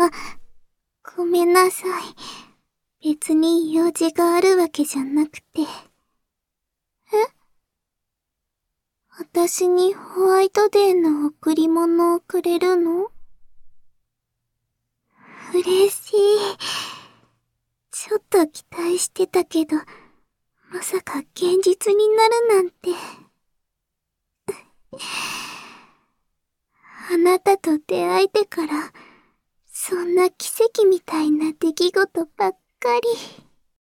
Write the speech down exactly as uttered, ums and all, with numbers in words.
あ、ごめんなさい。別に用事があるわけじゃなくて。え？私にホワイトデーの贈り物をくれるの？嬉しい。ちょっと期待してたけど、まさか現実になるなんて。あなたと出会えてから、そんな奇跡みたいな出来事ばっかり。